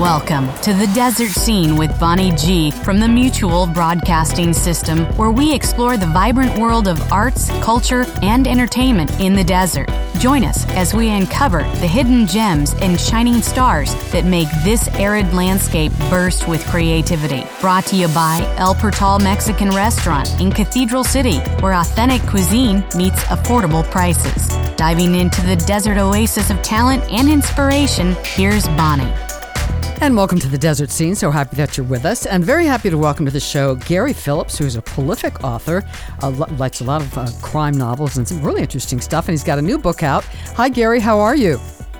Welcome to The Desert Scene with Bonnie G from the Mutual Broadcasting System, where we explore the vibrant world of arts, culture, and entertainment in the desert. Join us as we uncover the hidden gems and shining stars that make this arid landscape burst with creativity. Brought to you by El Portal Mexican Restaurant in Cathedral City, where authentic cuisine meets affordable prices. Diving into the desert oasis of talent and inspiration, here's Bonnie. And welcome to the Desert Scene. So happy that you're with us. And very happy to welcome to the show Gary Phillips, who's a prolific author, likes a lot of crime novels and some really interesting stuff. And he's got a new book out. Hi, Gary. How are you?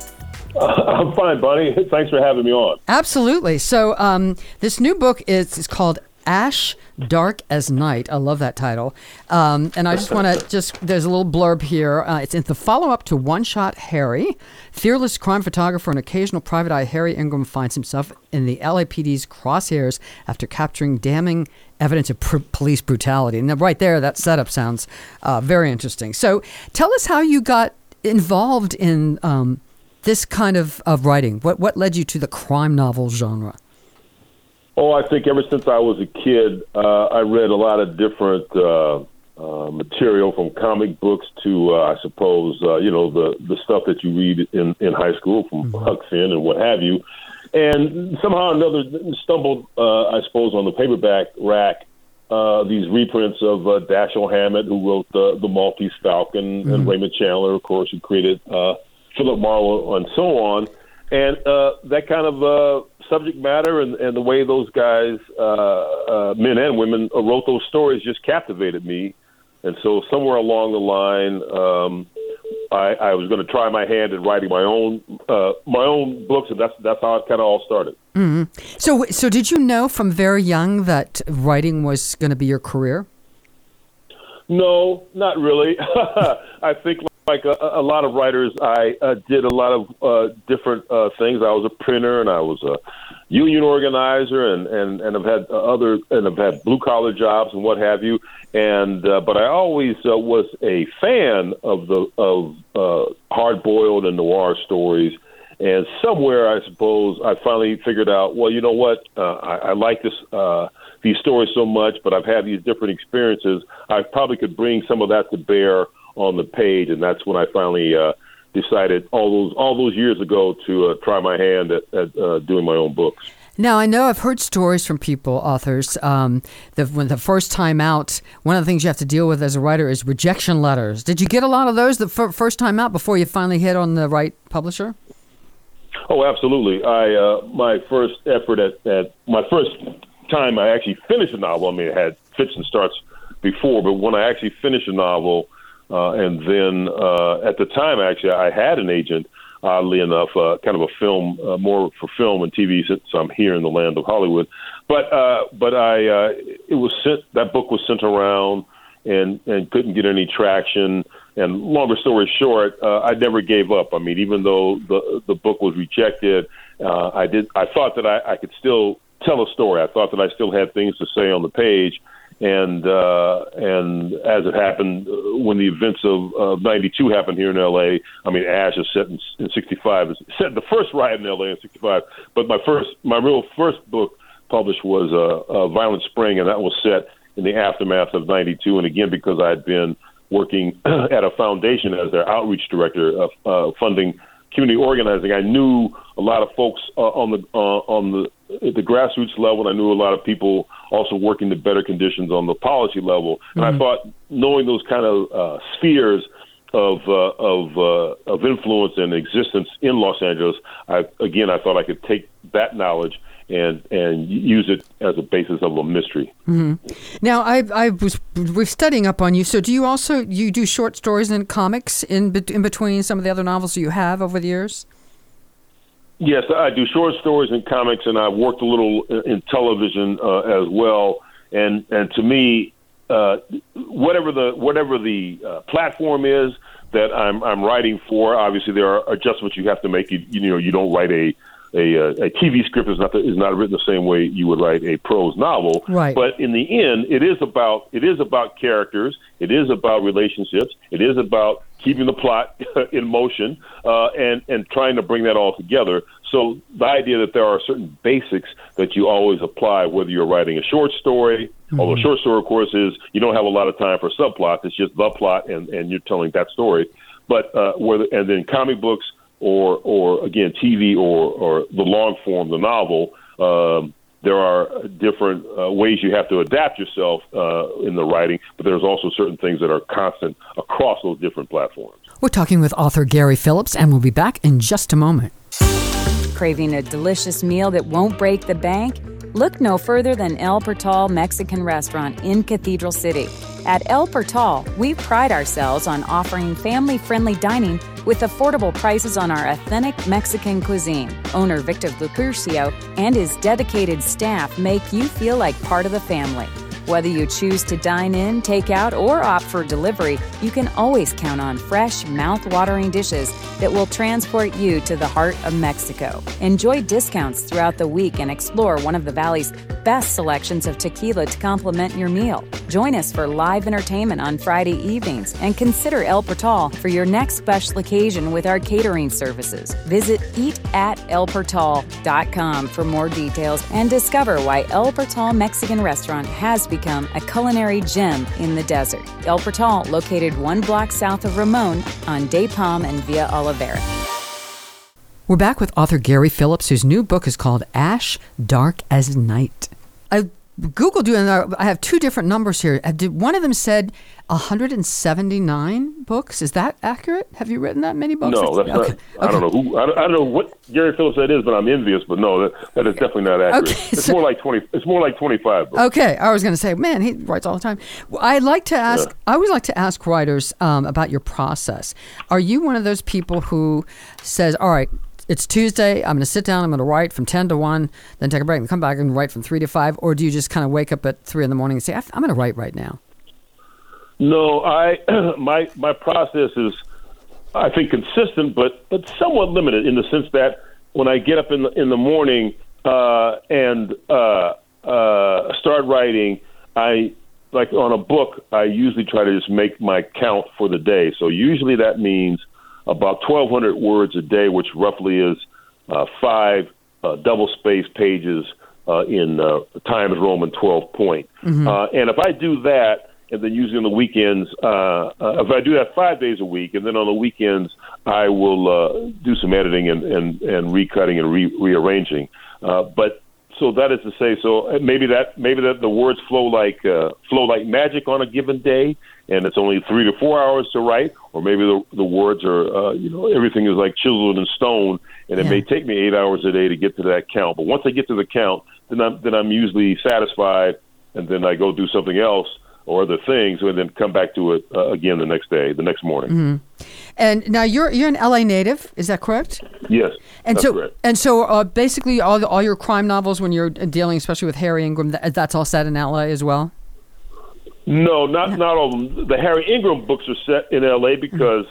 I'm fine, Bonnie. Thanks for having me on. Absolutely. So this new book is called Ash, Dark as Night. I love that title. And I just want to there's a little blurb here. It's in the follow-up to One Shot Harry. Fearless crime photographer and occasional private eye Harry Ingram finds himself in the LAPD's crosshairs after capturing damning evidence of police brutality. And right there, that setup sounds very interesting. So tell us how you got involved in this kind of writing. What led you to the crime novel genre? Oh, I think ever since I was a kid, I read a lot of different material, from comic books to, I suppose, the stuff that you read in high school, from Huck Finn and what have you. And somehow or another stumbled, I suppose, on the paperback rack, these reprints of Dashiell Hammett, who wrote the Maltese Falcon, and Raymond Chandler, of course, who created Philip Marlowe, and so on. And that kind of subject matter and the way those guys, men and women, wrote those stories just captivated me. And so somewhere along the line, I was going to try my hand at writing my own books, and that's how it kind of all started. Mm-hmm. So did you know from very young that writing was going to be your career? No, not really. I think like a lot of writers, I did a lot of different things. I was a printer, and I was a union organizer, and I've had blue collar jobs and what have you. And but I always was a fan of hard boiled and noir stories. And somewhere, I suppose, I finally figured out, well, you know what? I like these stories so much, but I've had these different experiences. I probably could bring some of that to bear on the page, and that's when I finally decided all those years ago to try my hand at doing my own books. Now, I know I've heard stories from people, authors, when the first time out, one of the things you have to deal with as a writer is rejection letters. Did you get a lot of those the first time out before you finally hit on the right publisher? Oh, absolutely. My first effort at my first time I actually finished a novel, I mean, it had fits and starts before, but when I actually finished a novel, and then at the time, actually, I had an agent, oddly enough, kind of a film, more for film and TV, since I'm here in the land of Hollywood. But that book was sent around and couldn't get any traction. And longer story short, I never gave up. I mean, even though the book was rejected, I thought that I could still tell a story. I thought that I still had things to say on the page. And as it happened, when the events of '92 happened here in L.A., I mean, Ash is set in '65. It's set the first riot in L.A. in '65. But my real first book published was Violent Spring, and that was set in the aftermath of '92. And again, because I had been working at a foundation as their outreach director, funding community organizing, I knew a lot of folks at the grassroots level, and I knew a lot of people also working to better conditions on the policy level. And I thought, knowing those kind of spheres of influence and existence in Los Angeles, I thought I could take that knowledge and use it as a basis of a mystery. Mm-hmm. Now, we're studying up on you. So do you do short stories and comics in between some of the other novels you have over the years? Yes, I do short stories and comics, and I've worked a little in television as well. And to me, whatever the platform is that I'm writing for, obviously there are adjustments you have to make. You don't write a a TV script is not written the same way you would write a prose novel. Right. But in the end, it is about characters. It is about relationships. It is about keeping the plot in motion and trying to bring that all together. So the idea that there are certain basics that you always apply, whether you're writing a short story, although a short story, of course, is you don't have a lot of time for subplots. It's just the plot, and you're telling that story. But and then comic books or again TV or the long form, the novel, there are different ways you have to adapt yourself in the writing. But there's also certain things that are constant across those different platforms. We're talking with author Gary Phillips, and we'll be back in just a moment. Craving a delicious meal that won't break the bank? Look no further than El Portal Mexican Restaurant in Cathedral City. At El Portal, we pride ourselves on offering family-friendly dining with affordable prices on our authentic Mexican cuisine. Owner Victor Lupercio and his dedicated staff make you feel like part of the family. Whether you choose to dine in, take out, or opt for delivery, you can always count on fresh, mouth-watering dishes that will transport you to the heart of Mexico. Enjoy discounts throughout the week and explore one of the Valley's best selections of tequila to complement your meal. Join us for live entertainment on Friday evenings and consider El Portal for your next special occasion with our catering services. Visit eatatelportal.com for more details and discover why El Portal Mexican Restaurant has become a culinary gem in the desert. El Portal, located 1 block south of Ramon on Day Palm and Via Olivera. We're back with author Gary Phillips, whose new book is called Ash, Dark as Night. I Googled you, and I have 2 different numbers here. One of them said 179 books. Is that accurate? Have you written that many books? No, that's not. I don't know who. I don't know what Gary Phillips that is, but I'm envious. But no, that is definitely not accurate. Okay, it's more like 20. It's more like 25 books. Okay, I was going to say, man, he writes all the time. I always like to ask writers about your process. Are you one of those people who says, all right, it's Tuesday, I'm going to sit down, I'm going to write from 10 to 1, then take a break and come back and write from 3 to 5? Or do you just kind of wake up at 3 in the morning and say, I'm going to write right now? No, my process is, I think, consistent, but somewhat limited in the sense that when I get up in the morning and start writing, like on a book, I usually try to just make my count for the day. So usually that means about 1,200 words a day, which roughly is 5 double-spaced pages in Times Roman 12 point. Mm-hmm. And if I do that, and then usually on the weekends, if I do that 5 days a week, and then on the weekends I will do some editing and recutting and rearranging. But so that is to say, so maybe that the words flow like magic on a given day, and it's only 3 to 4 hours to write, or maybe the words are everything is like chiseled in stone, and it may take me 8 hours a day to get to that count. But once I get to the count, then I'm usually satisfied, and then I go do something else or other things, and then come back to it again the next day, the next morning. Mm-hmm. And now you're an LA native, is that correct? Yes, that's correct. And so basically all your crime novels, when you're dealing especially with Harry Ingram, that's all set in LA as well? No, not all of them. The Harry Ingram books are set in LA because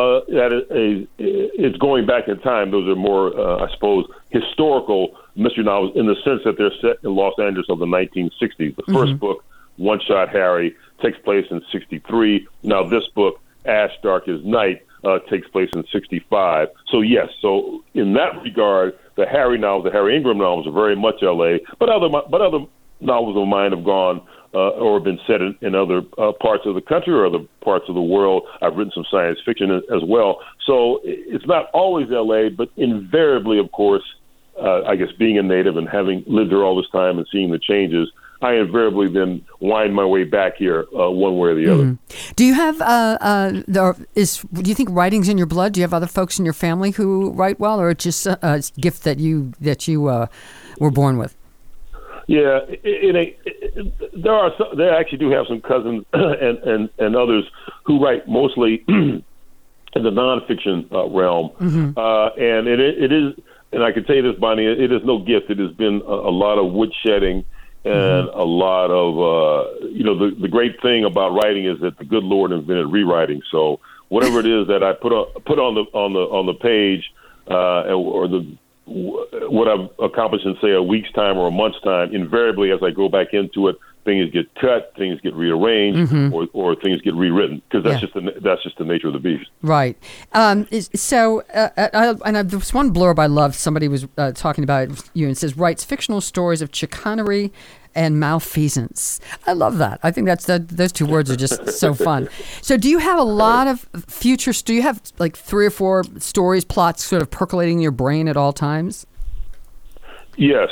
it's going back in time. Those are more, I suppose, historical mystery novels in the sense that they're set in Los Angeles of the 1960s. The first book, One Shot Harry, takes place in 63. Now this book, Ash, Dark as Night, takes place in 65. So yes, so in that regard, the Harry novels, the Harry Ingram novels are very much L.A., but other novels of mine have gone or been set in other parts of the country or other parts of the world. I've written some science fiction as well. So it's not always L.A., but invariably, of course, I guess being a native and having lived here all this time and seeing the changes, I invariably then wind my way back here one way or the other. Do you have, do you think writing's in your blood? Do you have other folks in your family who write well, or it's just a gift that you were born with? Yeah, there actually do have some cousins and others who write mostly in the nonfiction realm. And it is, and I can tell you this, Bonnie, it is no gift. It has been a lot of woodshedding and a lot of, the great thing about writing is that the good Lord invented rewriting. So whatever it is that I put on the page or the what I've accomplished in, say, a week's time or a month's time, invariably as I go back into it, things get cut, things get rearranged, or things get rewritten, because that's just the nature of the beast. Right. So there's one blurb I loved. Somebody was talking about you and it says, writes fictional stories of chicanery and malfeasance. I love that. I think those two words are just so fun. So do you have a lot of do you have like 3 or 4 stories, plots sort of percolating in your brain at all times? Yes.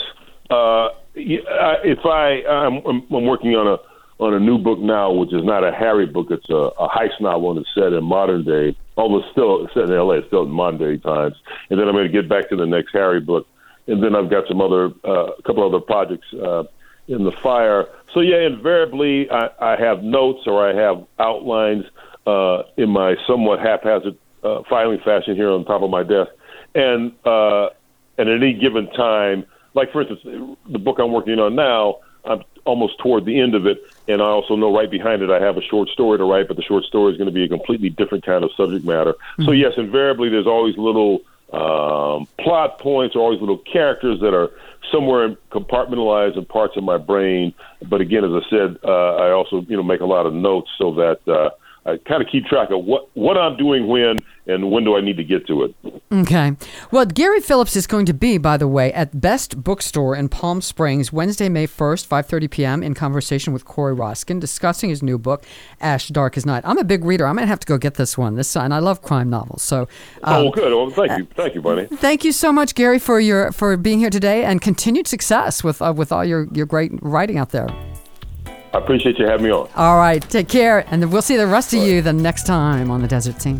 If I'm working on a new book now, which is not a Harry book. It's a heist novel, and it's set in modern day. Although it's still set in L.A., it's still in modern day times. And then I'm going to get back to the next Harry book, and then I've got some other couple other projects in the fire. So yeah, invariably I have notes or I have outlines in my somewhat haphazard filing fashion here on top of my desk, and at any given time. Like, for instance, the book I'm working on now, I'm almost toward the end of it, and I also know right behind it I have a short story to write, but the short story is going to be a completely different kind of subject matter. Mm-hmm. So, yes, invariably there's always little plot points or always little characters that are somewhere compartmentalized in parts of my brain. But, again, as I said, I also make a lot of notes so that I kind of keep track of what I'm doing when and when do I need to get to it. Okay. Well, Gary Phillips is going to be, by the way, at Best Bookstore in Palm Springs, Wednesday, May 1st, 5:30 p.m. in conversation with Corey Roskin, discussing his new book, Ash, Dark as Night. I'm a big reader. I might have to go get this one. And I love crime novels. So. Good. Well, thank you, Bunny. Thank you so much, Gary, for being here today, and continued success with all your great writing out there. I appreciate you having me on. All right. Take care. And we'll see the rest of you the next time on The Desert Scene.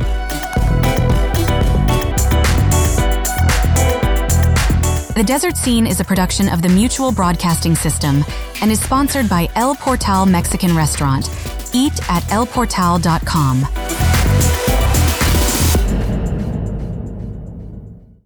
The Desert Scene is a production of the Mutual Broadcasting System and is sponsored by El Portal Mexican Restaurant. Eat at elportal.com.